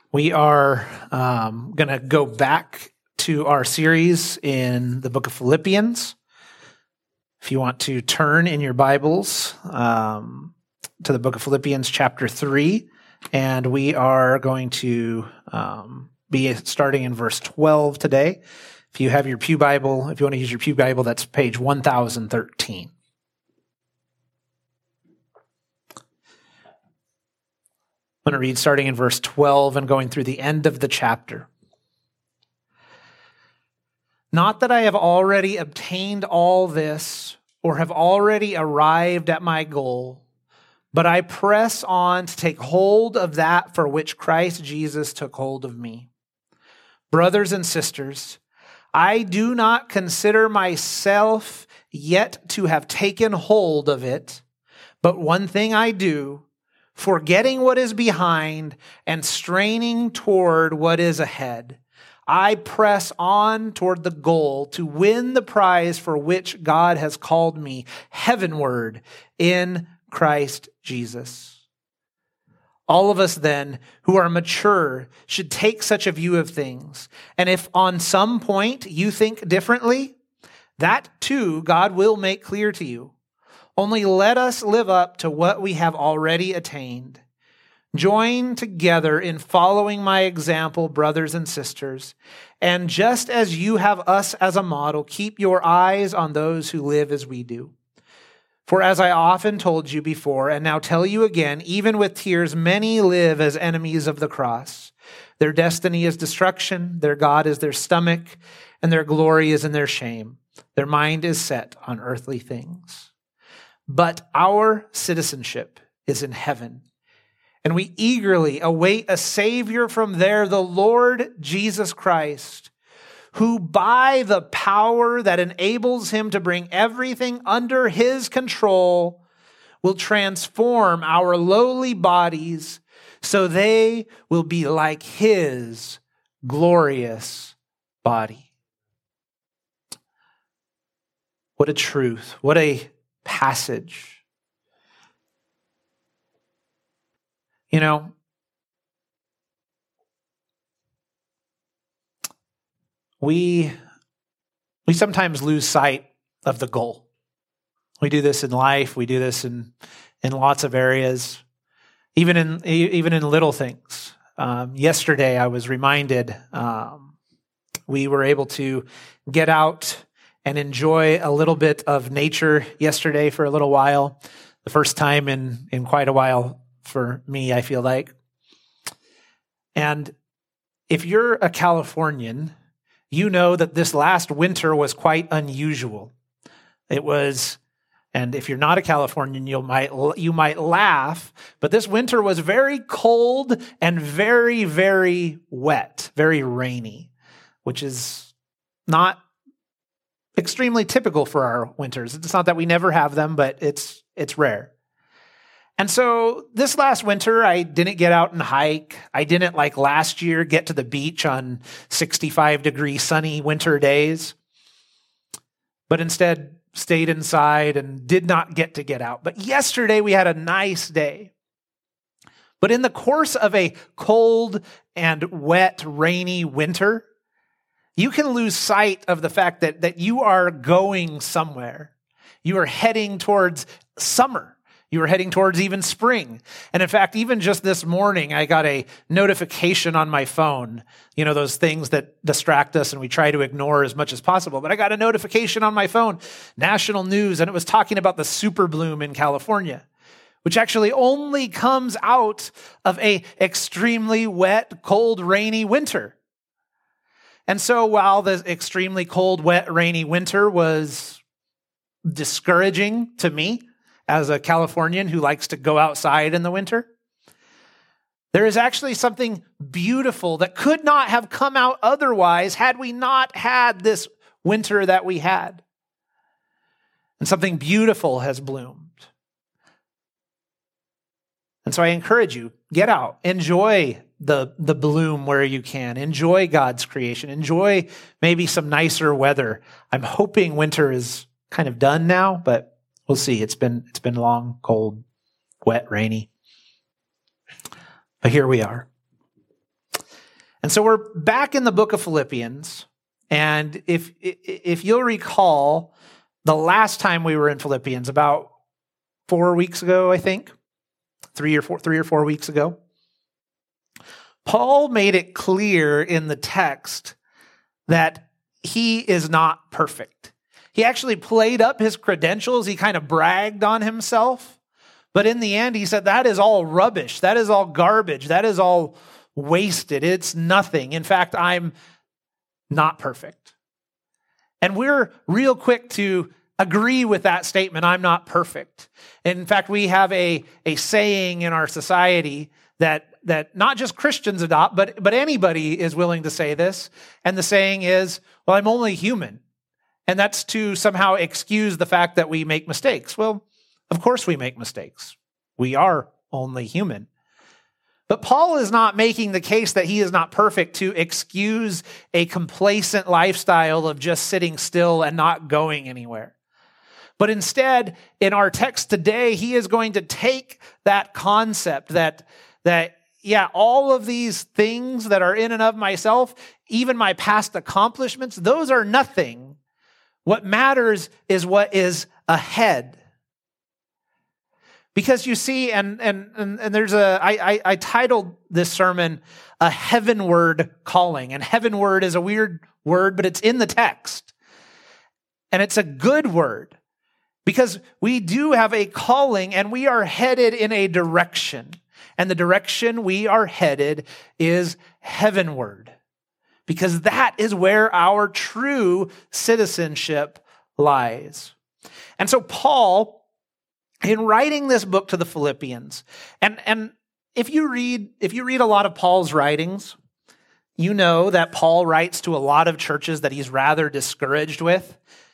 We are going to go back to our series in the book of Philippians. If you want to turn in your Bibles to the book of Philippians chapter 3, and we are going to be starting in verse 12 today. If you have your Pew Bible, if you want to use your Pew Bible, that's page 1013. I'm going to read starting in verse 12 and going through the end of the chapter. Not that I have already obtained all this or have already arrived at my goal, but I press on to take hold of that for which Christ Jesus took hold of me. Brothers and sisters, I do not consider myself yet to have taken hold of it, but one thing I do, forgetting what is behind and straining toward what is ahead, I press on toward the goal to win the prize for which God has called me heavenward in Christ Jesus. All of us then who are mature should take such a view of things. And if on some point you think differently, that too God will make clear to you. Only let us live up to what we have already attained. Join together in following my example, brothers and sisters. And just as you have us as a model, keep your eyes on those who live as we do. For as I often told you before, and now tell you again, even with tears, many live as enemies of the cross. Their destiny is destruction, their God is their stomach, and their glory is in their shame. Their mind is set on earthly things. But our citizenship is in heaven, and we eagerly await a Savior from there, the Lord Jesus Christ, who by the power that enables him to bring everything under his control will transform our lowly bodies so they will be like his glorious body. What a truth. What a passage. You know, we sometimes lose sight of the goal. We do this in life. We do this in lots of areas, even in little things. Yesterday, I was reminded we were able to get out and enjoy a little bit of nature yesterday for a little while. The first time in quite a while for me, I feel like. And if you're a Californian, you know that this last winter was quite unusual. It was, and if you're not a Californian, you might laugh, but this winter was very cold and very, very wet, very rainy, which is not extremely typical for our winters. It's not that we never have them, but it's rare. And so this last winter, I didn't get out and hike. I didn't, like last year, get to the beach on 65-degree sunny winter days, but instead stayed inside and did not get out. But yesterday we had a nice day. But in the course of a cold and wet, rainy winter, you can lose sight of the fact that you are going somewhere. You are heading towards summer. You are heading towards even spring. And in fact, even just this morning, I got a notification on my phone. You know, those things that distract us and we try to ignore as much as possible. But I got a notification on my phone, national news, and it was talking about the super bloom in California, which actually only comes out of a extremely wet, cold, rainy winter. And so while the extremely cold, wet, rainy winter was discouraging to me as a Californian who likes to go outside in the winter, there is actually something beautiful that could not have come out otherwise had we not had this winter that we had. And something beautiful has bloomed. And so I encourage you, get out, enjoy the bloom where you can. Enjoy God's creation. Enjoy maybe some nicer weather. I'm hoping winter is kind of done now, but we'll see. It's been long, cold, wet, rainy. But here we are. And so we're back in the book of Philippians. And if you'll recall, the last time we were in Philippians, about 4 weeks ago, I think, 3 or 4 weeks ago, Paul made it clear in the text that he is not perfect. He actually played up his credentials. He kind of bragged on himself. But in the end, he said, that is all rubbish. That is all garbage. That is all wasted. It's nothing. In fact, I'm not perfect. And we're real quick to agree with that statement, I'm not perfect. In fact, we have a saying in our society that not just Christians adopt, but anybody is willing to say this. And the saying is, well, I'm only human. And that's to somehow excuse the fact that we make mistakes. Well, of course we make mistakes. We are only human. But Paul is not making the case that he is not perfect to excuse a complacent lifestyle of just sitting still and not going anywhere. But instead, in our text today, he is going to take that concept that all of these things that are in and of myself, even my past accomplishments, those are nothing. What matters is what is ahead. Because you see, and there's I titled this sermon, A Heavenward Calling. And heavenward is a weird word, but it's in the text. And it's a good word. Because we do have a calling and we are headed in a direction. And the direction we are headed is heavenward. Because that is where our true citizenship lies. And so Paul, in writing this book to the Philippians, and if you read a lot of Paul's writings, you know that Paul writes to a lot of churches that he's rather discouraged with.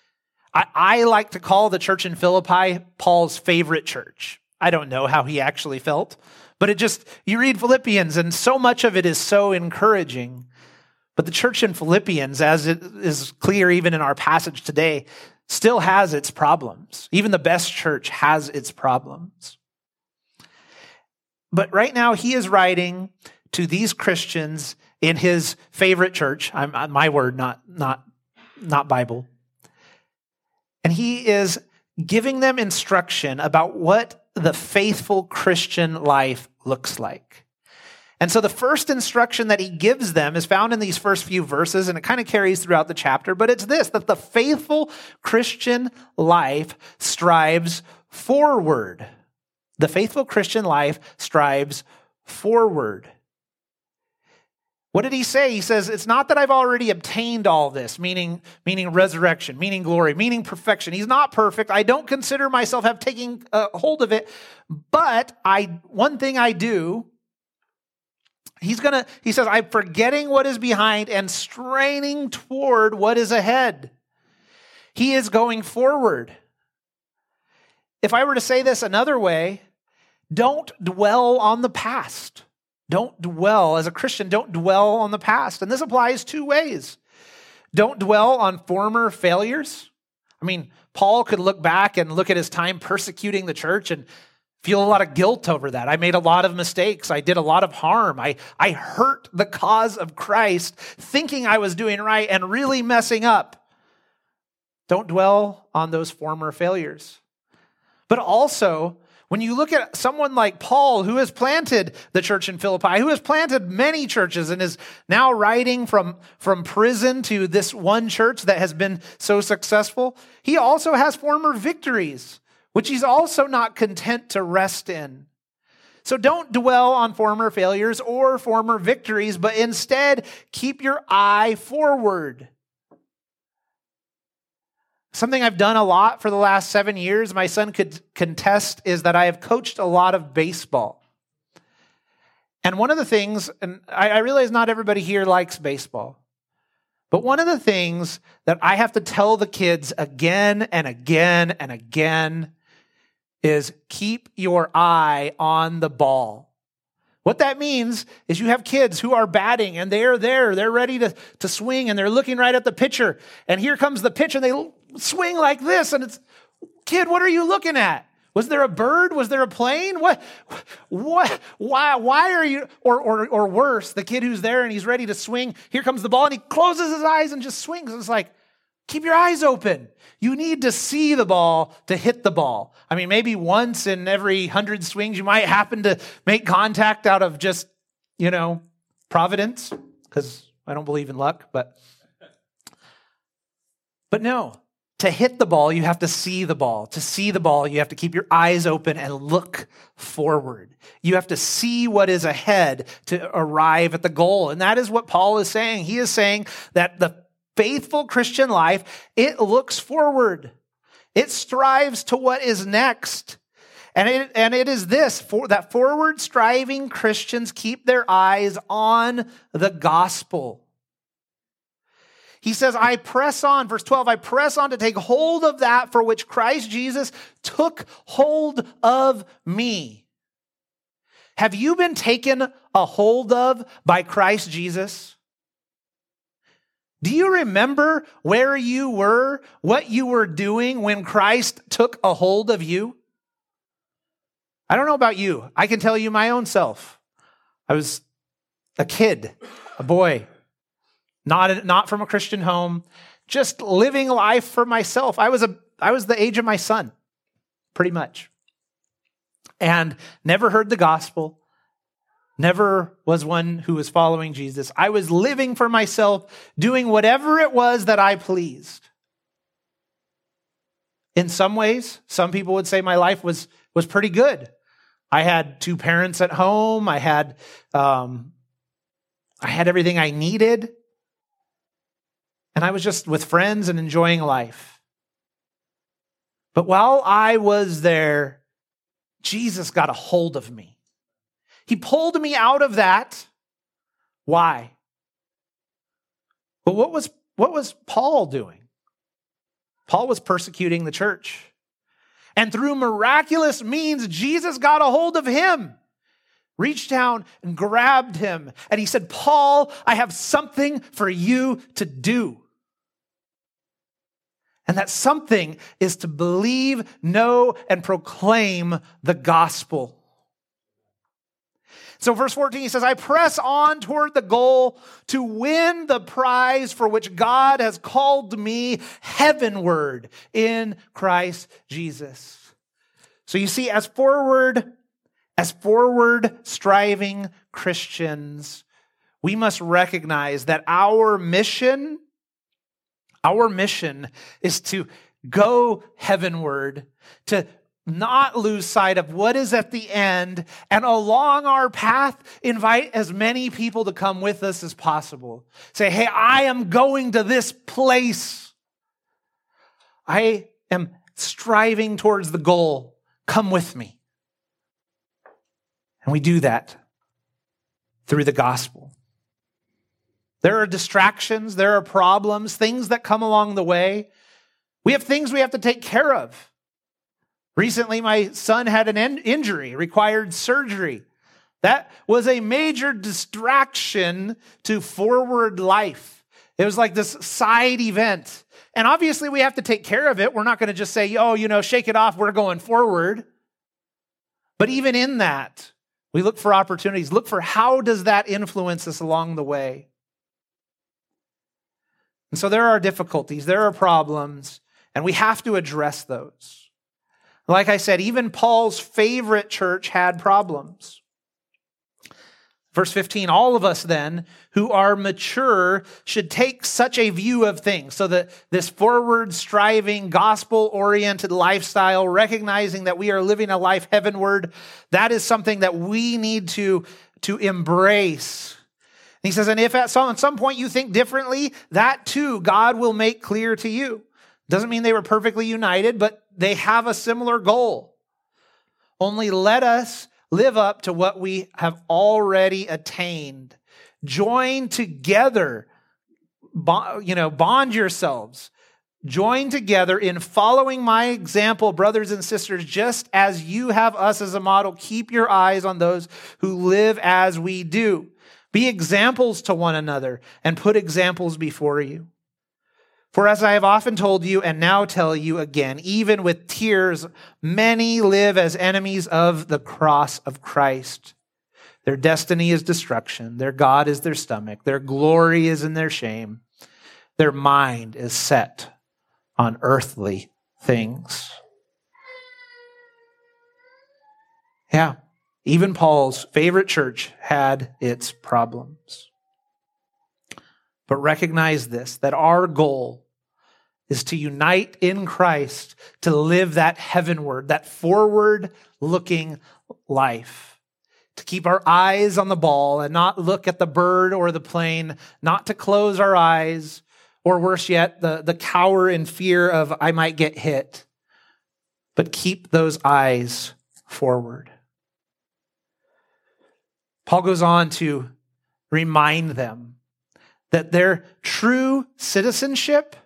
I like to call the church in Philippi Paul's favorite church. I don't know how he actually felt, but you read Philippians and so much of it is so encouraging. But the church in Philippians, as it is clear even in our passage today, still has its problems. Even the best church has its problems. But right now he is writing to these Christians in his favorite church. My word, not Bible. And he is giving them instruction about what the faithful Christian life looks like. And so the first instruction that he gives them is found in these first few verses, and it kind of carries throughout the chapter, but it's this, that the faithful Christian life strives forward. The faithful Christian life strives forward. What did he say? He says, it's not that I've already obtained all this, meaning resurrection, meaning glory, meaning perfection. He's not perfect. I don't consider myself have taken hold of it, but one thing I do, he says, I'm forgetting what is behind and straining toward what is ahead. He is going forward. If I were to say this another way, don't dwell on the past. As a Christian, don't dwell on the past. And this applies two ways. Don't dwell on former failures. I mean, Paul could look back and look at his time persecuting the church and feel a lot of guilt over that. I made a lot of mistakes. I did a lot of harm. I hurt the cause of Christ, thinking I was doing right and really messing up. Don't dwell on those former failures. But also, when you look at someone like Paul, who has planted the church in Philippi, who has planted many churches and is now writing from prison to this one church that has been so successful, he also has former victories, which he's also not content to rest in. So don't dwell on former failures or former victories, but instead keep your eye forward. Something I've done a lot for the last 7 years, my son could contest, is that I have coached a lot of baseball. And one of the things, and I realize not everybody here likes baseball, but one of the things that I have to tell the kids again and again and again is keep your eye on the ball. What that means is you have kids who are batting and they're there, they're ready to swing and they're looking right at the pitcher. And here comes the pitch and they swing like this and it's, kid, what are you looking at? Was there a bird? Was there a plane? What, why are you, or worse, the kid who's there and he's ready to swing, here comes the ball and he closes his eyes and just swings. It's like, keep your eyes open. You need to see the ball to hit the ball. I mean, maybe once in every 100 swings, you might happen to make contact out of just, providence, because I don't believe in luck, but no. To hit the ball, you have to see the ball. To see the ball, you have to keep your eyes open and look forward. You have to see what is ahead to arrive at the goal. And that is what Paul is saying. He is saying that the faithful Christian life, it looks forward. It strives to what is next. And it is this, that forward striving Christians keep their eyes on the gospel. He says, I press on, verse 12, I press on to take hold of that for which Christ Jesus took hold of me. Have you been taken a hold of by Christ Jesus? Do you remember where you were, what you were doing when Christ took a hold of you? I don't know about you. I can tell you my own self. I was a kid, a boy. Not from a Christian home, just living life for myself. I was the age of my son, pretty much. And never heard the gospel, never was one who was following Jesus. I was living for myself, doing whatever it was that I pleased. In some ways, some people would say my life was pretty good. I had 2 parents at home. I had everything I needed. And I was just with friends and enjoying life. But while I was there, Jesus got a hold of me. He pulled me out of that. Why? But what was Paul doing? Paul was persecuting the church. And through miraculous means, Jesus got a hold of him. Reached down and grabbed him. And he said, Paul, I have something for you to do. And that something is to believe, know, and proclaim the gospel. So verse 14, he says, I press on toward the goal to win the prize for which God has called me heavenward in Christ Jesus. So you see, as forward striving Christians, we must recognize that our mission is to go heavenward, to not lose sight of what is at the end, and along our path, invite as many people to come with us as possible. Say, hey, I am going to this place. I am striving towards the goal. Come with me. And we do that through the gospel. There are distractions, there are problems, things that come along the way. We have things we have to take care of. Recently, my son had an injury, required surgery. That was a major distraction to forward life. It was like this side event. And obviously, we have to take care of it. We're not going to just say, shake it off, we're going forward. But even in that, we look for opportunities. Look for how does that influence us along the way. And so there are difficulties, there are problems, and we have to address those. Like I said, even Paul's favorite church had problems. Verse 15, all of us then who are mature should take such a view of things. So that this forward striving, gospel-oriented lifestyle, recognizing that we are living a life heavenward, that is something that we need to embrace. And he says, and if at some point you think differently, that too God will make clear to you. Doesn't mean they were perfectly united, but they have a similar goal. Only let us live up to what we have already attained. Join together, bond yourselves. Join together in following my example, brothers and sisters, just as you have us as a model. Keep your eyes on those who live as we do. Be examples to one another and put examples before you. For as I have often told you and now tell you again, even with tears, many live as enemies of the cross of Christ. Their destiny is destruction. Their God is their stomach. Their glory is in their shame. Their mind is set on earthly things. Yeah, even Paul's favorite church had its problems. But recognize this, that our goal is to unite in Christ, to live that heavenward, that forward-looking life, to keep our eyes on the ball and not look at the bird or the plane, not to close our eyes, or worse yet, the cower in fear of I might get hit, but keep those eyes forward. Paul goes on to remind them that their true citizenship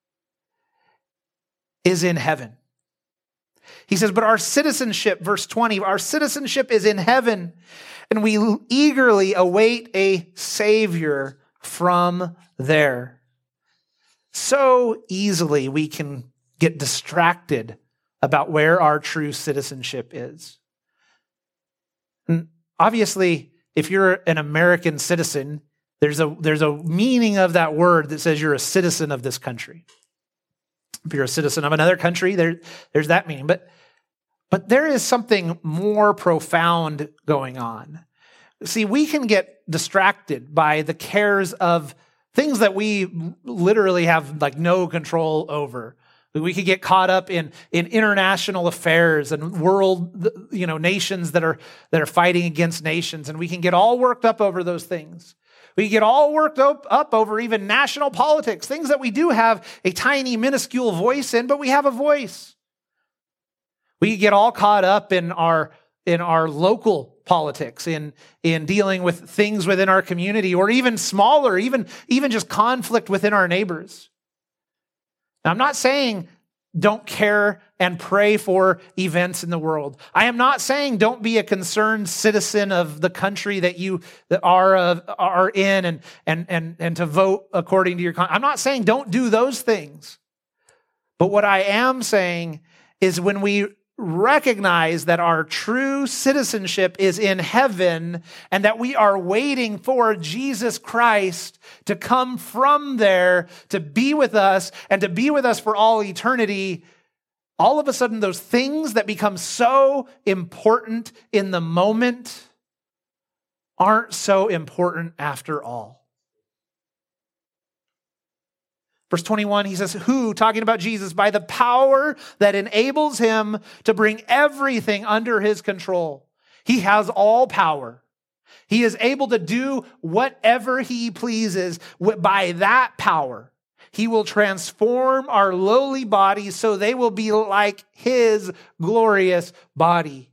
is in heaven. He says, but our citizenship, verse 20, our citizenship is in heaven, and we eagerly await a Savior from there. So easily we can get distracted about where our true citizenship is. And obviously, if you're an American citizen, there's a meaning of that word that says you're a citizen of this country. If you're a citizen of another country, there's that meaning. But there is something more profound going on. See, we can get distracted by the cares of things that we literally have like no control over. We could get caught up in international affairs and world, nations that are fighting against nations, and we can get all worked up over those things. We get all worked up over even national politics, things that we do have a tiny, minuscule voice in, but we have a voice. We get all caught up in our local politics, in dealing with things within our community, or even smaller, even just conflict within our neighbors. Now, I'm not saying don't care and pray for events in the world. I am not saying don't be a concerned citizen of the country that are in and to vote according to your. I'm not saying don't do those things. But what I am saying is when we recognize that our true citizenship is in heaven and that we are waiting for Jesus Christ to come from there to be with us and to be with us for all eternity, all of a sudden those things that become so important in the moment aren't so important after all. Verse 21, he says, who, talking about Jesus, by the power that enables him to bring everything under his control. He has all power. He is able to do whatever he pleases. By that power, he will transform our lowly bodies so they will be like his glorious body.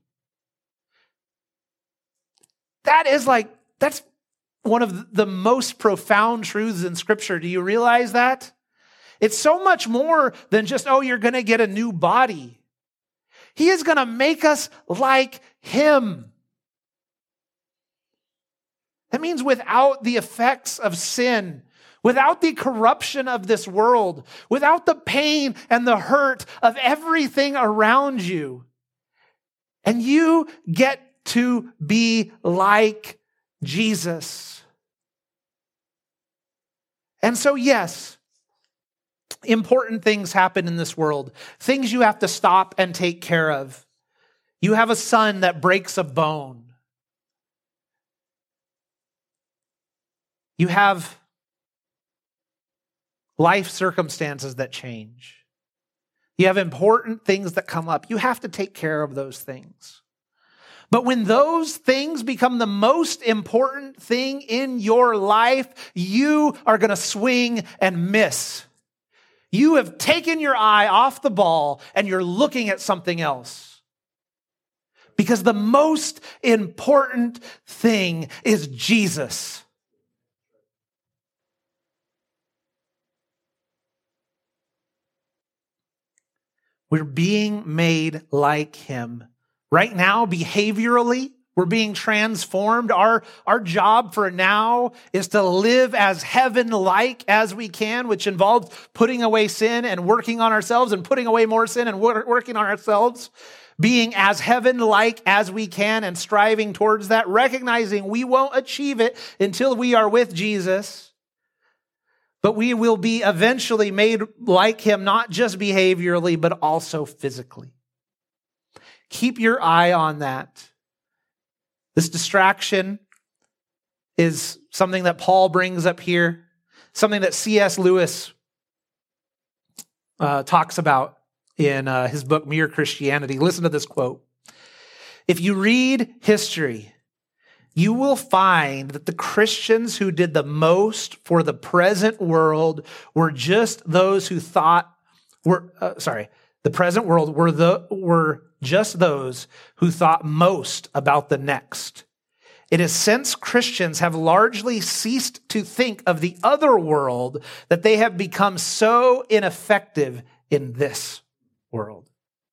That's one of the most profound truths in Scripture. Do you realize that? It's so much more than just, you're going to get a new body. He is going to make us like him. That means without the effects of sin, without the corruption of this world, without the pain and the hurt of everything around you. And you get to be like Jesus. And so, yes, important things happen in this world. Things you have to stop and take care of. You have a son that breaks a bone. You have life circumstances that change. You have important things that come up. You have to take care of those things. But when those things become the most important thing in your life, you are going to swing and miss. You have taken your eye off the ball and you're looking at something else. Because the most important thing is Jesus. We're being made like him. Right now, behaviorally, We're being transformed. Our job for now is to live as heaven-like as we can, which involves putting away sin and working on ourselves and putting away more sin and working on ourselves, being as heaven-like as we can and striving towards that, recognizing we won't achieve it until we are with Jesus, but we will be eventually made like him, not just behaviorally, but also physically. Keep your eye on that. This distraction is something that Paul brings up here, something that C.S. Lewis talks about in his book, Mere Christianity. Listen to this quote. If you read history, you will find that the Christians who did the most for the present world were just those who thought the present world were just those who thought most about the next. It is since Christians have largely ceased to think of the other world that they have become so ineffective in this world.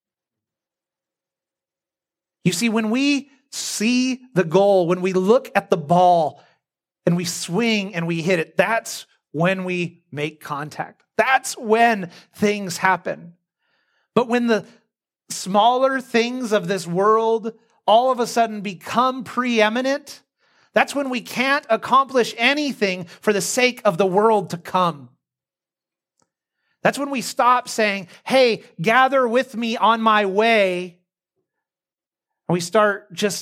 You see, when we see the goal, when we look at the ball and we swing and we hit it, that's when we make contact. That's when things happen. But when the smaller things of this world all of a sudden become preeminent, that's when we can't accomplish anything for the sake of the world to come. That's when we stop saying, hey, gather with me on my way. And we start just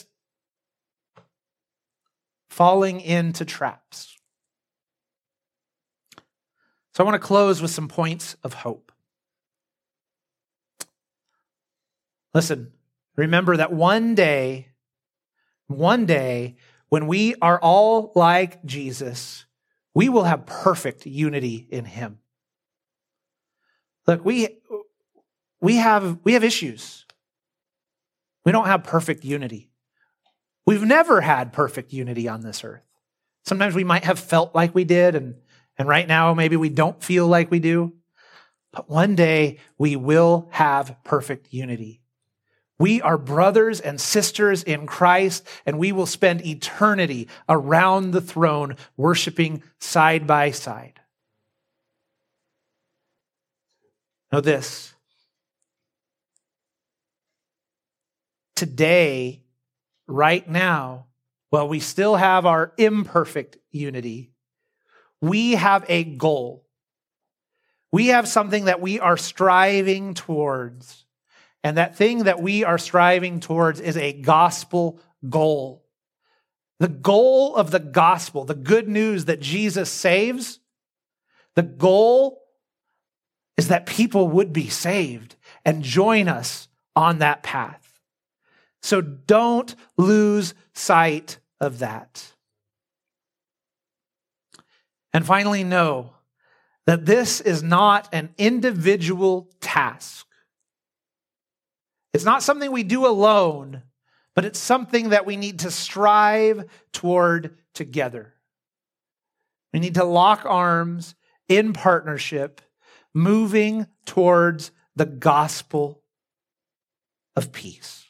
falling into traps. So I want to close with some points of hope. Listen, remember that one day, when we are all like Jesus, we will have perfect unity in him. Look, we have issues. We don't have perfect unity. We've never had perfect unity on this earth. Sometimes we might have felt like we did, and right now maybe we don't feel like we do. But one day we will have perfect unity. We are brothers and sisters in Christ, and we will spend eternity around the throne, worshiping side by side. Know this. Today, right now, while we still have our imperfect unity, we have a goal. We have something that we are striving towards. And that thing that we are striving towards is a gospel goal. The goal of the gospel, the good news that Jesus saves, the goal is that people would be saved and join us on that path. So don't lose sight of that. And finally, know that this is not an individual task. It's not something we do alone, but it's something that we need to strive toward together. We need to lock arms in partnership, moving towards the gospel of peace.